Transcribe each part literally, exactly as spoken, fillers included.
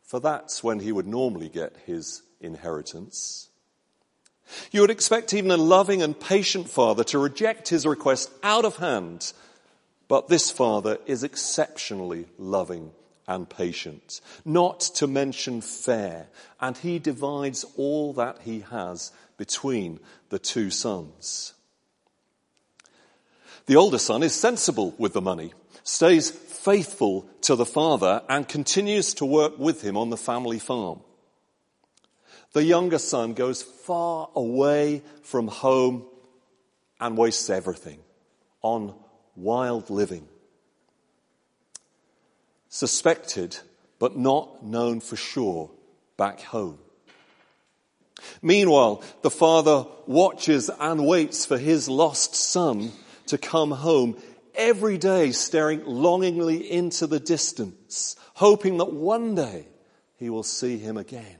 for that's when he would normally get his inheritance. You would expect even a loving and patient father to reject his request out of hand, but this father is exceptionally loving and patient, not to mention fair, and he divides all that he has between the two sons. The older son is sensible with the money, stays faithful to the father, and continues to work with him on the family farm. The younger son goes far away from home and wastes everything on wild living. Suspected, but not known for sure back home. Meanwhile, the father watches and waits for his lost son to come home every day, staring longingly into the distance, hoping that one day he will see him again.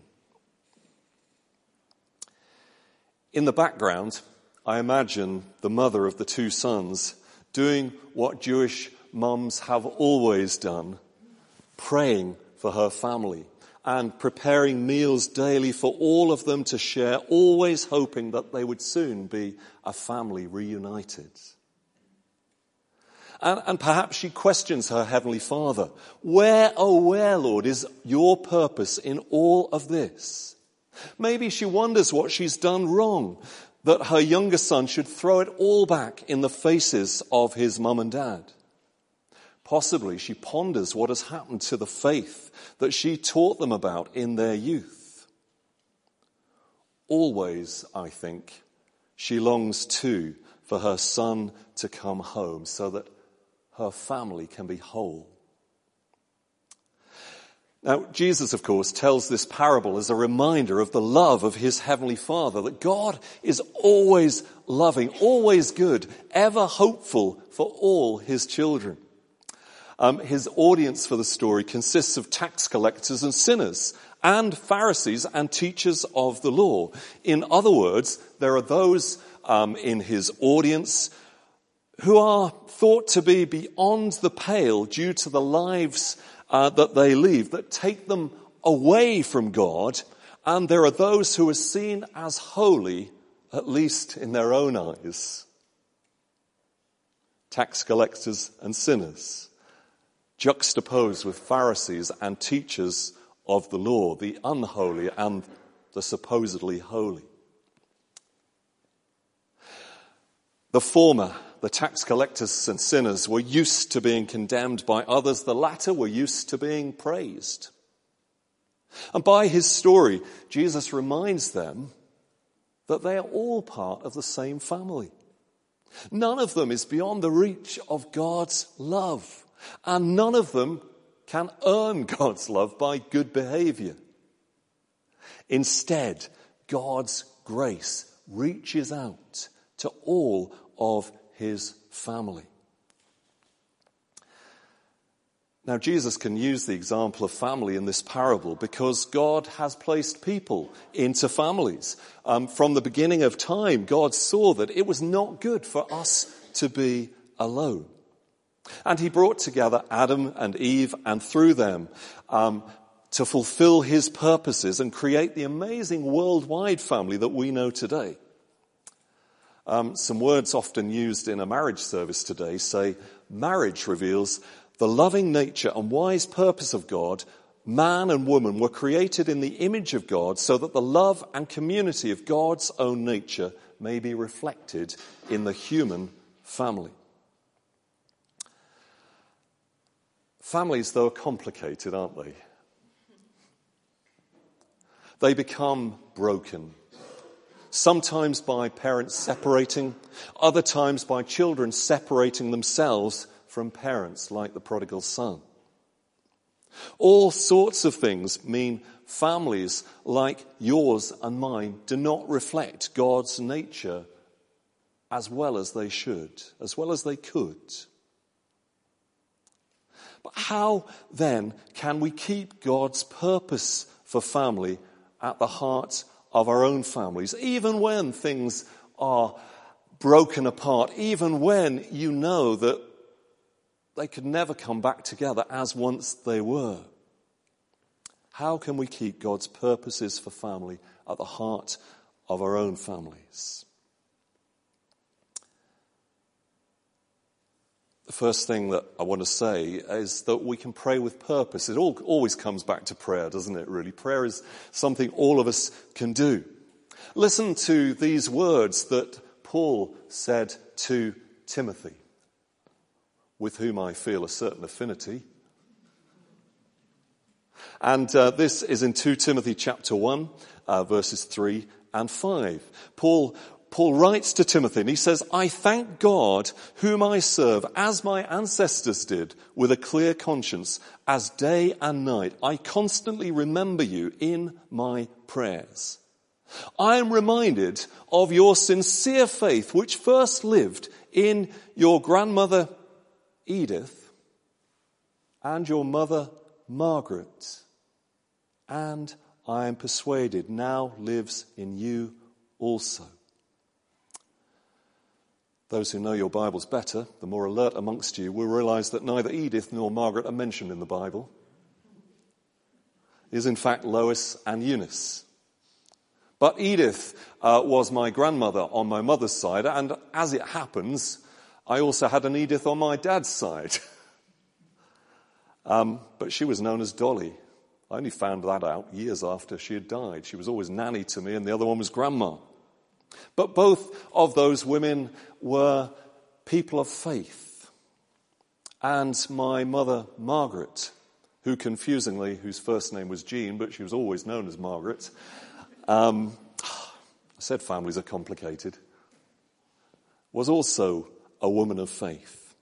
In the background, I imagine the mother of the two sons doing what Jewish mums have always done, praying for her family and preparing meals daily for all of them to share, always hoping that they would soon be a family reunited. And, and perhaps she questions her heavenly Father. Where, oh where, Lord, is your purpose in all of this? Maybe she wonders what she's done wrong, that her younger son should throw it all back in the faces of his mum and dad. Possibly she ponders what has happened to the faith that she taught them about in their youth. Always, I think, she longs too for her son to come home so that her family can be whole. Now, Jesus, of course, tells this parable as a reminder of the love of his heavenly Father, that God is always loving, always good, ever hopeful for all his children. Um, his audience for the story consists of tax collectors and sinners, and Pharisees and teachers of the law. In other words, there are those um, in his audience who are thought to be beyond the pale due to the lives Uh, that they leave, that take them away from God, and there are those who are seen as holy, at least in their own eyes. Tax collectors and sinners, juxtaposed with Pharisees and teachers of the law, the unholy and the supposedly holy. The former, the tax collectors and sinners, were used to being condemned by others. The latter were used to being praised. And by his story, Jesus reminds them that they are all part of the same family. None of them is beyond the reach of God's love, and none of them can earn God's love by good behavior. Instead, God's grace reaches out to all of his family. Now, Jesus can use the example of family in this parable because God has placed people into families. Um, from the beginning of time, God saw that it was not good for us to be alone. And he brought together Adam and Eve, and through them, um, to fulfill his purposes and create the amazing worldwide family that we know today. Um, some words often used in a marriage service today say, marriage reveals the loving nature and wise purpose of God. Man and woman were created in the image of God so that the love and community of God's own nature may be reflected in the human family. Families, though, are complicated, aren't they? They become broken. Sometimes by parents separating, other times by children separating themselves from parents, like the prodigal son. All sorts of things mean families like yours and mine do not reflect God's nature as well as they should, as well as they could. But how then can we keep God's purpose for family at the heart of our own families, even when things are broken apart, even when you know that they could never come back together as once they were? How can we keep God's purposes for family at the heart of our own families? The first thing that I want to say is that we can pray with purpose. It all, always comes back to prayer, doesn't it, really? Prayer is something all of us can do. Listen to these words that Paul said to Timothy, with whom I feel a certain affinity. And uh, this is in Second Timothy chapter one, uh, verses three and five. Paul Paul writes to Timothy and he says, I thank God whom I serve as my ancestors did with a clear conscience as day and night. I constantly remember you in my prayers. I am reminded of your sincere faith which first lived in your grandmother Edith and your mother Margaret, and I am persuaded now lives in you also. Those who know your Bibles better, the more alert amongst you, will realize that neither Edith nor Margaret are mentioned in the Bible. It is in fact Lois and Eunice. But Edith uh, was my grandmother on my mother's side, and as it happens, I also had an Edith on my dad's side. um, but she was known as Dolly. I only found that out years after she had died. She was always nanny to me, and the other one was grandma. But both of those women were people of faith. And my mother, Margaret, who confusingly, whose first name was Jean, but she was always known as Margaret. Um, I said families are complicated. Was also a woman of faith.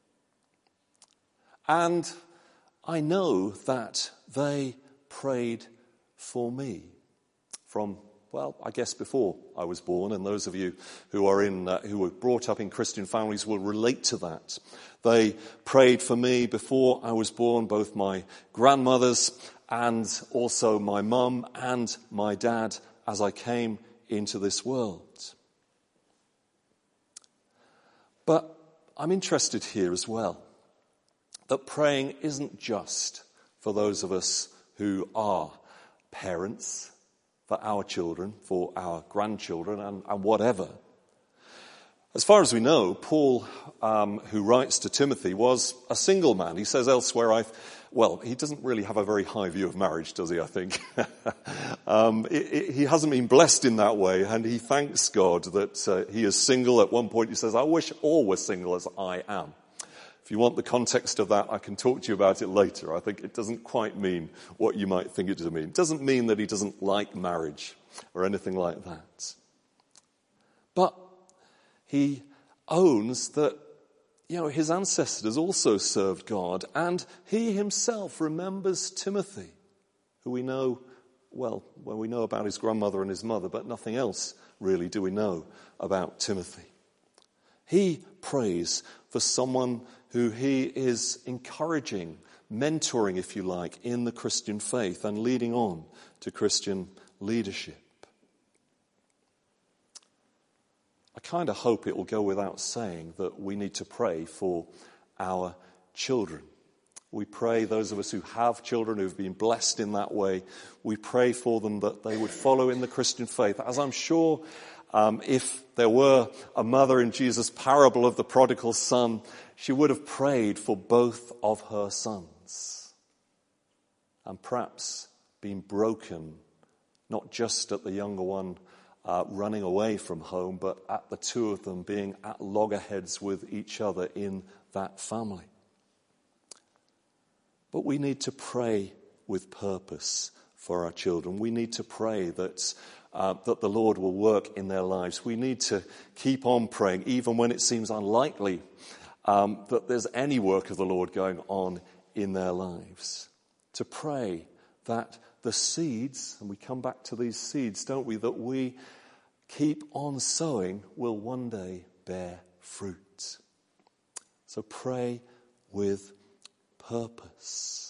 And I know that they prayed for me from Well, I guess before I was born, and those of you who are in, uh, who were brought up in Christian families will relate to that. They prayed for me before I was born, both my grandmothers and also my mum and my dad as I came into this world. But I'm interested here as well that praying isn't just for those of us who are parents, for our children, for our grandchildren, and, and whatever. As far as we know, Paul, um, who writes to Timothy, was a single man. He says elsewhere, I've, well, he doesn't really have a very high view of marriage, does he, I think? um, it, it, he hasn't been blessed in that way, and he thanks God that uh, he is single. At one point he says, I wish all were single as I am. If you want the context of that, I can talk to you about it later. I think it doesn't quite mean what you might think it to mean. It doesn't mean that he doesn't like marriage or anything like that. But he owns that, you know, his ancestors also served God, and he himself remembers Timothy, who we know, well, well, we know about his grandmother and his mother, but nothing else really do we know about Timothy. He prays for someone who he is encouraging, mentoring, if you like, in the Christian faith and leading on to Christian leadership. I kind of hope it will go without saying that we need to pray for our children. We pray, those of us who have children who've been blessed in that way, we pray for them that they would follow in the Christian faith, as I'm sure Um, if there were a mother in Jesus' parable of the prodigal son, she would have prayed for both of her sons and perhaps been broken, not just at the younger one uh, running away from home, but at the two of them being at loggerheads with each other in that family. But we need to pray with purpose for our children. We need to pray that Uh, that the Lord will work in their lives. We need to keep on praying, even when it seems unlikely um, that there's any work of the Lord going on in their lives. To pray that the seeds, and we come back to these seeds, don't we, that we keep on sowing will one day bear fruit. So pray with purpose.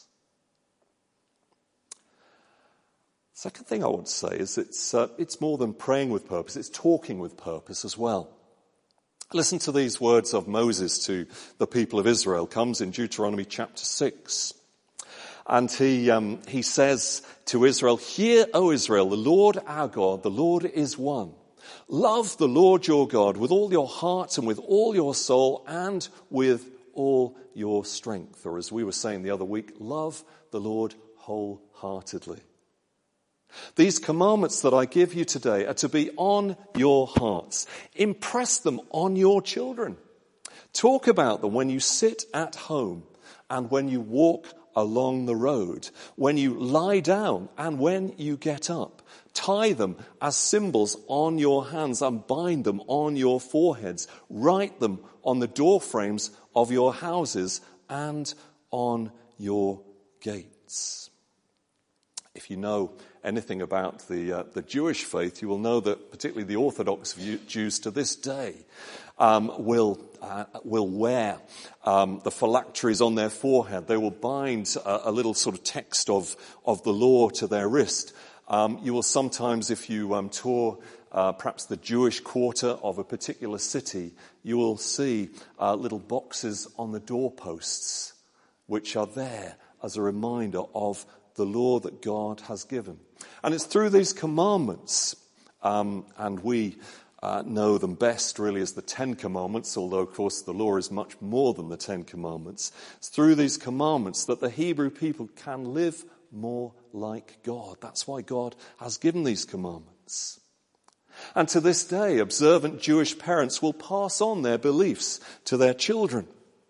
Second thing I want to say is it's uh, it's more than praying with purpose, it's talking with purpose as well. Listen to these words of Moses to the people of Israel. Comes in Deuteronomy chapter six. And he, um, he says to Israel, "Hear, O Israel, the Lord our God, the Lord is one. Love the Lord your God with all your heart and with all your soul and with all your strength." Or as we were saying the other week, love the Lord wholeheartedly. These commandments that I give you today are to be on your hearts. Impress them on your children. Talk about them when you sit at home and when you walk along the road, when you lie down and when you get up. Tie them as symbols on your hands and bind them on your foreheads. Write them on the doorframes of your houses and on your gates. If you know anything about the uh, the Jewish faith, you will know that particularly the Orthodox Jews to this day um, will uh, will wear um, the phylacteries on their forehead. They will bind a, a little sort of text of of the law to their wrist. Um, you will sometimes, if you um, tour uh, perhaps the Jewish quarter of a particular city, you will see uh, little boxes on the doorposts, which are there as a reminder of the law that God has given. And it's through these commandments, um, and we uh, know them best really as the Ten Commandments, although of course the law is much more than the Ten Commandments. It's through these commandments that the Hebrew people can live more like God. That's why God has given these commandments. And to this day, observant Jewish parents will pass on their beliefs to their children.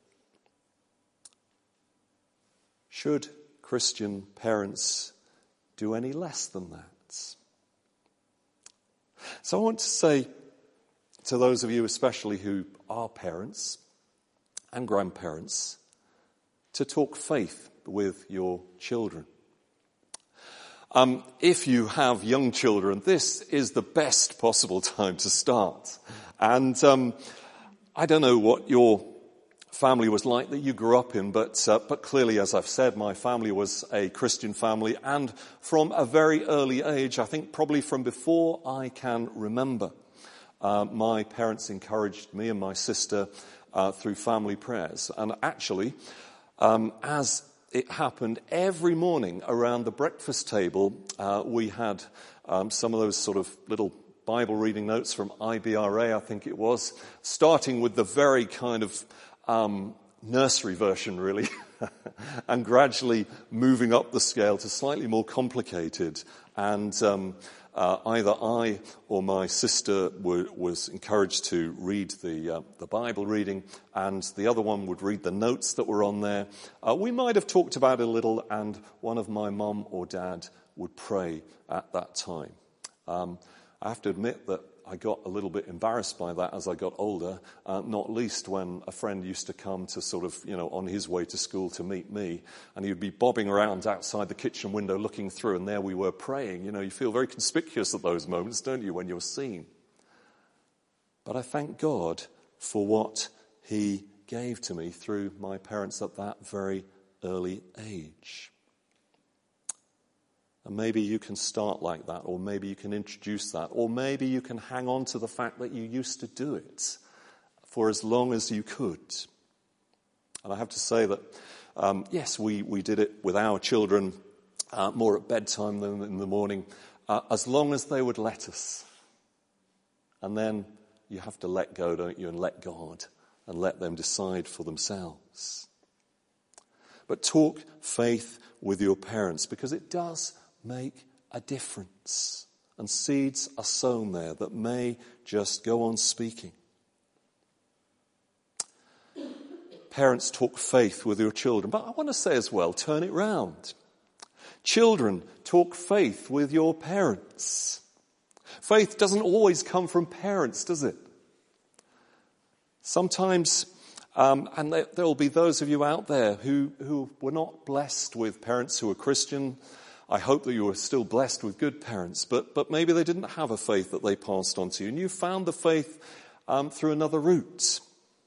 Should Christian parents do any less than that? So I want to say to those of you especially who are parents and grandparents to talk faith with your children. Um, if you have young children, this is the best possible time to start. And um, I don't know what your family was like that you grew up in, but uh, but clearly, as I've said, my family was a Christian family, and from a very early age, I think probably from before I can remember, uh, my parents encouraged me and my sister uh, through family prayers. And actually, um, as it happened, every morning around the breakfast table, uh, we had um, some of those sort of little Bible reading notes from I B R A, I think it was, starting with the very kind of Um, nursery version, really, and gradually moving up the scale to slightly more complicated. And um, uh, either I or my sister were, was encouraged to read the uh, the Bible reading, and the other one would read the notes that were on there. Uh, we might have talked about it a little, and one of my mum or dad would pray at that time. Um, I have to admit that I got a little bit embarrassed by that as I got older, uh, not least when a friend used to come to sort of, you know, on his way to school to meet me, and he would be bobbing around outside the kitchen window looking through, and there we were praying. You know, you feel very conspicuous at those moments, don't you, when you're seen? But I thank God for what he gave to me through my parents at that very early age. And maybe you can start like that, or maybe you can introduce that, or maybe you can hang on to the fact that you used to do it for as long as you could. And I have to say that, um, yes, we, we did it with our children uh, more at bedtime than in the morning, uh, as long as they would let us. And then you have to let go, don't you, and let God, and let them decide for themselves. But talk faith with your parents, because it does make a difference. And seeds are sown there that may just go on speaking. Parents, talk faith with your children. But I want to say as well, turn it round. Children, talk faith with your parents. Faith doesn't always come from parents, does it? Sometimes, um, and there, there will be those of you out there who, who were not blessed with parents who were Christian. I hope that you were still blessed with good parents, but but maybe they didn't have a faith that they passed on to you, and you found the faith um, through another route.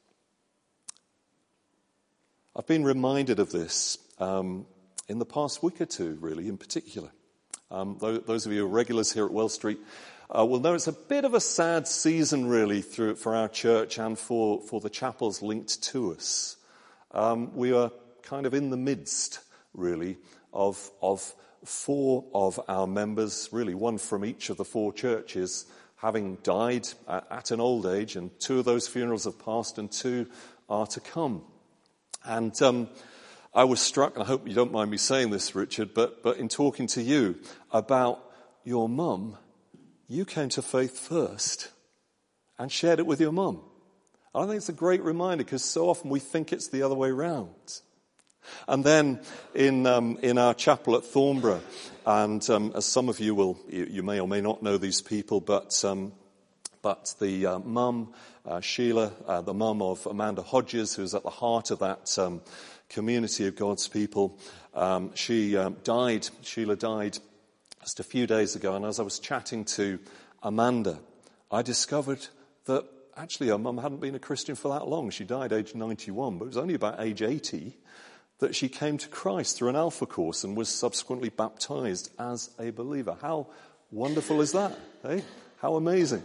I've been reminded of this um, in the past week or two, really, in particular. Um, those of you who are regulars here at Wells Street uh, will know it's a bit of a sad season, really, through, for our church and for, for the chapels linked to us. Um, we are kind of in the midst, really, of, of four of our members, really one from each of the four churches, having died at an old age, and two of those funerals have passed and two are to come. And um, I was struck, and I hope you don't mind me saying this, Richard, but, but in talking to you about your mum, you came to faith first and shared it with your mum. I think it's a great reminder, because so often we think it's the other way round. And then in um, in our chapel at Thornborough, and um, as some of you will, you, you may or may not know these people, but um, but the uh, mum, uh, Sheila, uh, the mum of Amanda Hodges, who's at the heart of that um, community of God's people, um, she um, died. Sheila died just a few days ago, and as I was chatting to Amanda, I discovered that actually her mum hadn't been a Christian for that long. She died aged ninety-one, but it was only about age eighty that she came to Christ through an Alpha course and was subsequently baptized as a believer. How wonderful is that? Eh? How amazing.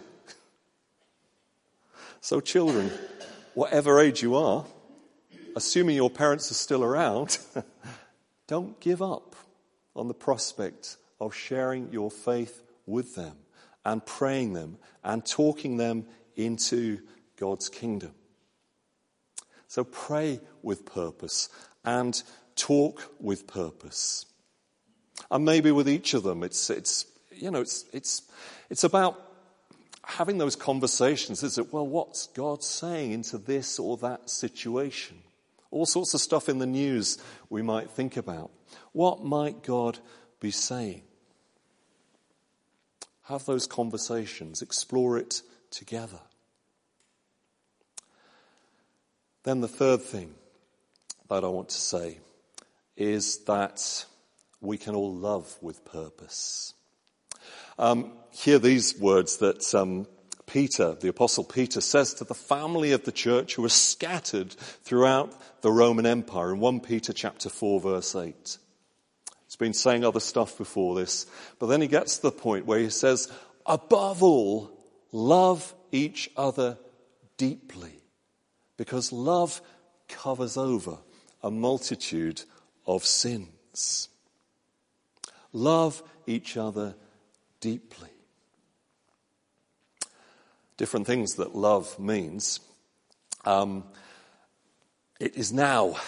So children, whatever age you are, assuming your parents are still around, don't give up on the prospect of sharing your faith with them and praying them and talking them into God's kingdom. So pray with purpose and talk with purpose. And maybe with each of them, it's it's you know it's it's it's about having those conversations. Is it, well, what's God saying into this or that situation? All sorts of stuff in the news we might think about. What might God be saying? Have those conversations, explore it together. Then the third thing that I want to say is that we can all love with purpose. Um, hear these words that um, Peter, the Apostle Peter, says to the family of the church who are scattered throughout the Roman Empire in First Peter chapter four, verse eight. He's been saying other stuff before this, but then he gets to the point where he says, above all, love each other deeply, because love covers over a multitude of sins. Love each other deeply. Different things that love means. Um, it is now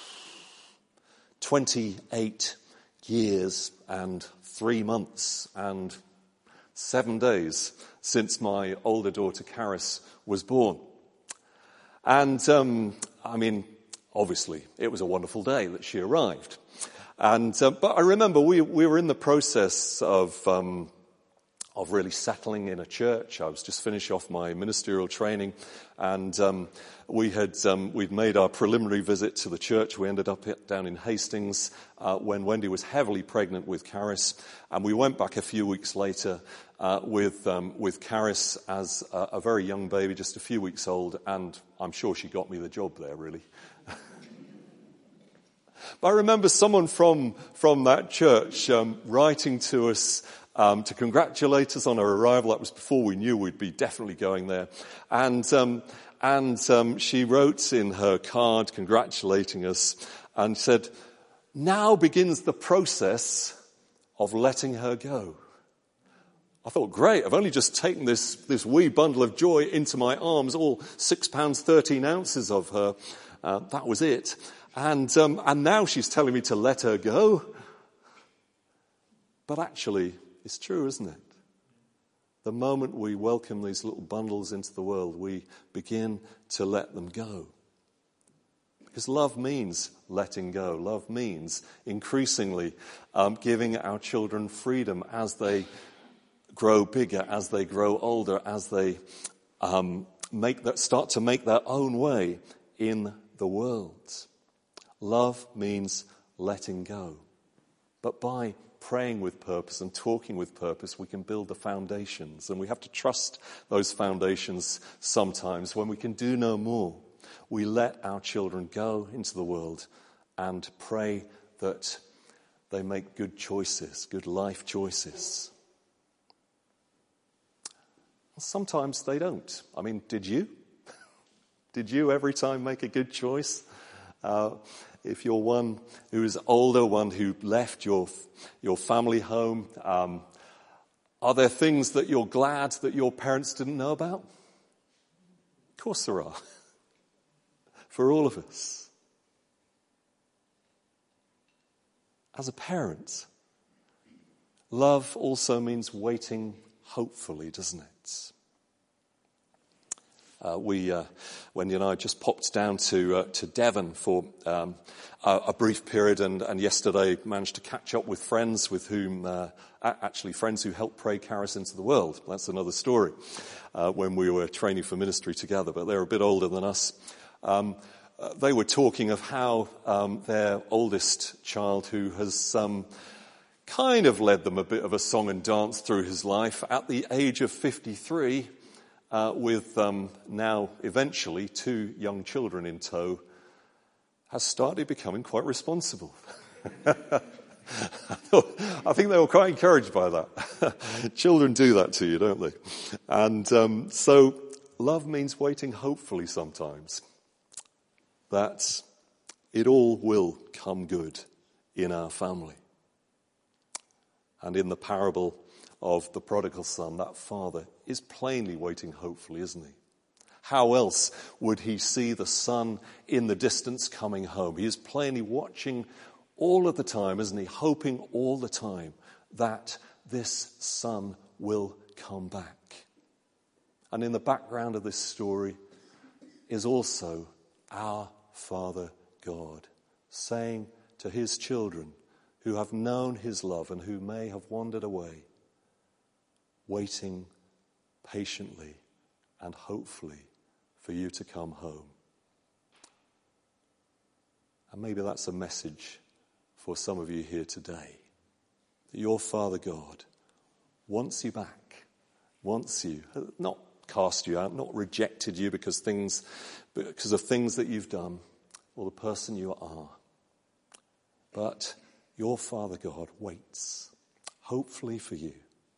twenty-eight years and three months and seven days since my older daughter Caris was born. And, um, I mean, obviously, it was a wonderful day that she arrived. And, uh, but I remember we, we were in the process of, um, of really settling in a church. I was just finished off my ministerial training, and, um, we had, um, we'd made our preliminary visit to the church. We ended up down in Hastings, uh, when Wendy was heavily pregnant with Caris. And we went back a few weeks later, Uh, with um, with Caris as a, a very young baby, just a few weeks old, and I'm sure she got me the job there, really. But I remember someone from from that church um, writing to us um, to congratulate us on our arrival. That was before we knew we'd be definitely going there, and um, and um, she wrote in her card congratulating us and said, "Now begins the process of letting her go." I thought, great, I've only just taken this, this wee bundle of joy into my arms, all six pounds, thirteen ounces of her. Uh, that was it. And, um, and now she's telling me to let her go. But actually, it's true, isn't it? The moment we welcome these little bundles into the world, we begin to let them go. Because love means letting go. Love means increasingly um, giving our children freedom as they grow bigger, as they grow older, as they um, make that start to make their own way in the world. Love means letting go. But by praying with purpose and talking with purpose, we can build the foundations. And we have to trust those foundations sometimes. When we can do no more, we let our children go into the world and pray that they make good choices, good life choices. Sometimes they don't. I mean, did you? Did you every time make a good choice? Uh, if you're one who is older, one who left your, your family home, um, are there things that you're glad that your parents didn't know about? Of course there are. For all of us. As a parent, love also means waiting hopefully, doesn't it? Uh, we, uh, Wendy and I just popped down to uh, to Devon for um, a, a brief period, and, and yesterday managed to catch up with friends with whom, uh, actually friends who helped pray Caris into the world. That's another story. Uh, when we were training for ministry together, but they're a bit older than us. Um, uh, they were talking of how um, their oldest child, who has um, kind of led them a bit of a song and dance through his life, at the age of fifty-three. Uh, with um, now eventually two young children in tow, has started becoming quite responsible. I think they were quite encouraged by that. Children do that to you, don't they? And um, so love means waiting hopefully sometimes that it all will come good in our family. And in the parable of the prodigal son, that father is plainly waiting hopefully, isn't he? How else would he see the son in the distance coming home? He is plainly watching all of the time, isn't he? Hoping all the time that this son will come back. And in the background of this story is also our Father God saying to his children who have known his love and who may have wandered away, waiting patiently and hopefully for you to come home. And maybe that's a message for some of you here today. That your Father God wants you back, wants you, not cast you out, not rejected you because things, because of things that you've done or the person you are. But your Father God waits, hopefully for you.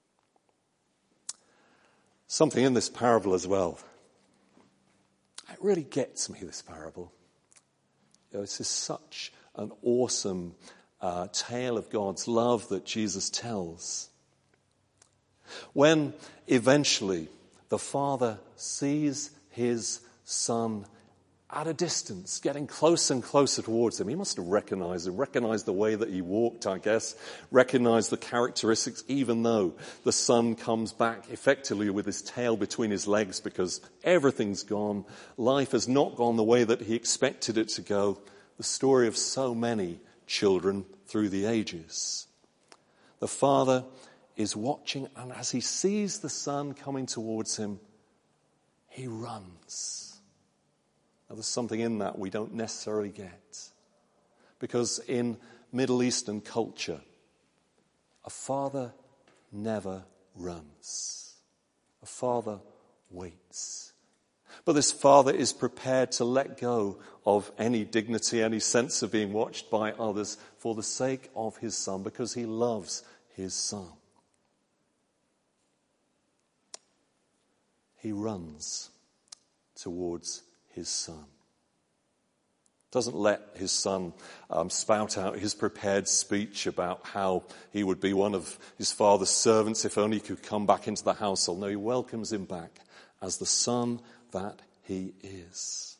Something in this parable as well. It really gets me, this parable. You know, this is such an awesome uh, tale of God's love that Jesus tells. When eventually the Father sees his Son at a distance, getting closer and closer towards him. He must have recognized him, recognized the way that he walked, I guess, recognized the characteristics, even though the son comes back effectively with his tail between his legs because everything's gone. Life has not gone the way that he expected it to go. The story of so many children through the ages. The father is watching, and as he sees the son coming towards him, he runs. Now, there's something in that we don't necessarily get. Because in Middle Eastern culture, a father never runs. A father waits. But this father is prepared to let go of any dignity, any sense of being watched by others for the sake of his son, because he loves his son. He runs towards his son. Doesn't let his son um, spout out his prepared speech about how he would be one of his father's servants if only he could come back into the household. No, he welcomes him back as the son that he is.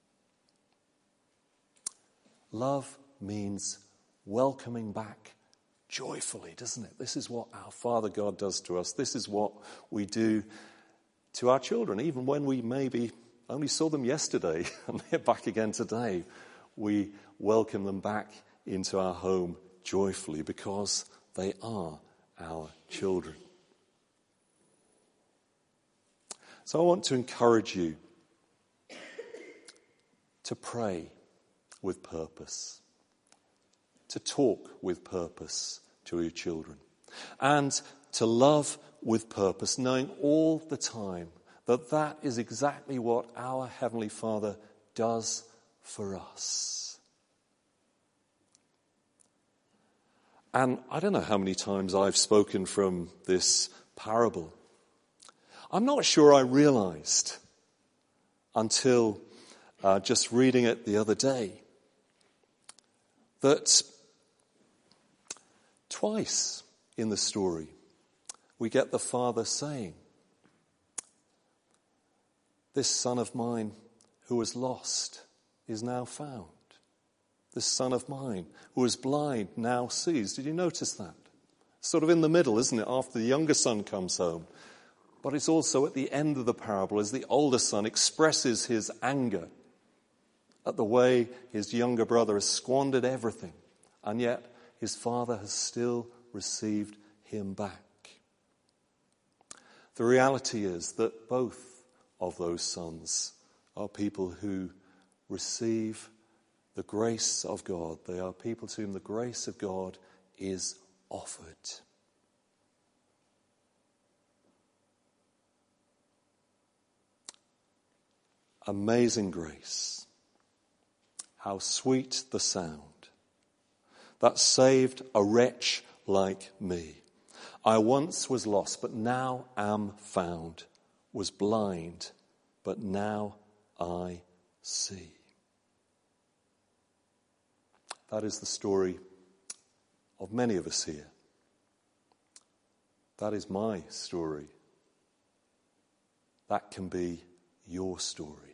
Love means welcoming back joyfully, doesn't it? This is what our Father God does to us. This is what we do to our children, even when we maybe only saw them yesterday and they're back again today. We welcome them back into our home joyfully because they are our children. So I want to encourage you to pray with purpose, to talk with purpose to your children, and to love with purpose, knowing all the time that that is exactly what our Heavenly Father does for us. And I don't know how many times I've spoken from this parable. I'm not sure I realized until uh, just reading it the other day that twice in the story we get the father saying, "This son of mine who was lost is now found. This son of mine who was blind now sees." Did you notice that? Sort of in the middle, isn't it, after the younger son comes home. But it's also at the end of the parable as the older son expresses his anger at the way his younger brother has squandered everything, and yet his father has still received him back. The reality is that both of those sons are people who receive the grace of God. They are people to whom the grace of God is offered. Amazing grace. How sweet the sound that saved a wretch like me. I once was lost, but now am found. Was blind, but now I see. That is the story of many of us here. That is my story. That can be your story.